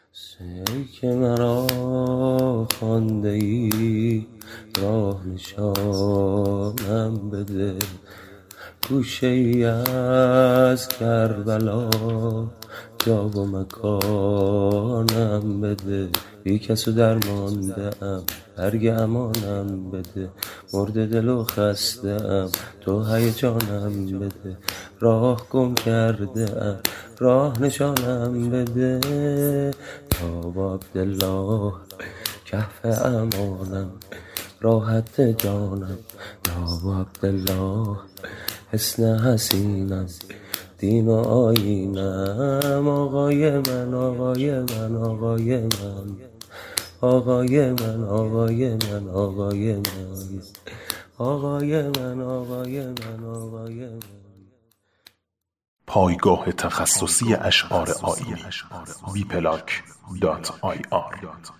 ای که مرا خوانده ای راه نشانم بده، گوشه ای از کربلا جا و مکانم بده. بی کس و درمانده ام، برگ امانم بده. مرده دل و خسته ام، تو هیجانم بده. راه گم کرده ام، راه نشانم بده. یا با عبدالله کهف امانم، راحت جانم. یا با عبدالله حسن حسینم، دین و آیینم. آقای من، آقای من، آقای من، آقای من، آقای من، آقای من، آقای من، آقای من، آقای من. پایگاه تخصصی اشعار آیینی wplac.ir